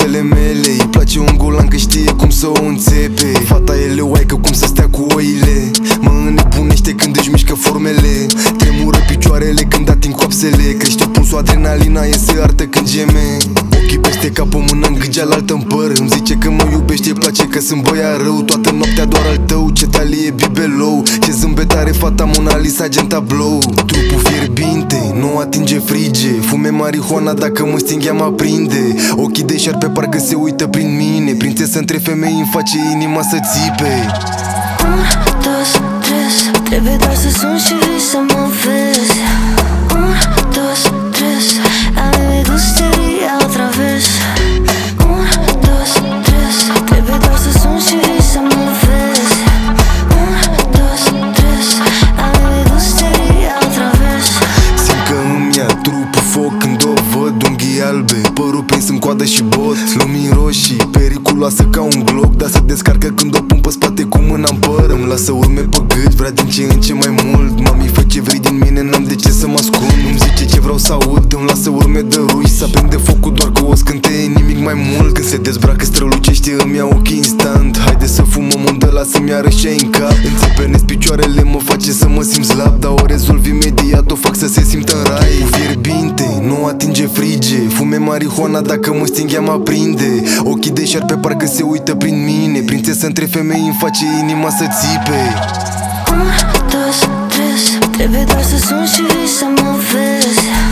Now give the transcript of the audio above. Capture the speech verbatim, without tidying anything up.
cuvintele mele. Îi place un golan că știe cum să o înțepe. Fata e leoaică cum să stea cu oile. Mă înnebunește când își mișcă formele. Tremură picioarele când ating coapsele. Crește pulsul, adrenalina e se artă când geme. Ochii peste cap, o mână în gât, cealaltă-n păr. Îmi zice că mă iubește, îi place că sunt băiat rău. Toată noaptea doar al tău, ce talie bibelou. Ce zâmbet are fata Mona Lisa, agent tablou. Trupul fierbinte, nu atinge frige. Fume marihuana, dacă mă sting ea mă aprinde. Ochii de șarpe parcă se uită prin mine. Prințesă între femei îmi face inima să țipe. Un, dos, tres, trebuie doar să sun și vii să mă vezi. Un, dos, tres, a mí me gustaría otra vez. Un, dos, tres, trebuie doar să sun și vii să mă vezi. Un, dos, tres, a mí me gustaría otra vez. Simt că îmi ia trupul foc când o văd. Unghii albe, părul prins în coadă și bot. Lumini roșii, periculoasă ca un gloc. Dar se descarcă când o pun pe spate cu mâna în păr. Îmi lasă urme pe gât, vrea din ce în ce mai mult. Mami, fă ce vrei din mine, n-am de ce să mă ascund. Îmi zice ce vreau să aud, îmi lasă urme de rui. Să aprinde focul doar cu o scânteie, nimic mai mult. Când se dezbracă, strălucește, îmi ia ochii instant. Haide să fumăm un de la să-mi iară și în cap. Înțepenesc picioarele, mă face să mă simt slab. Dar o rezolv imediat, o fac să se simtă în rai. Cu fierbinte, nu atinge frige. Fume marihuana, dacă mă sting ea mă aprinde. Ochii de șarpe parcă se uită prin mine. Prințesă între femei îmi face inima să țipe. Un, dos, tres, trebuie doar să sun și vii să mă vezi.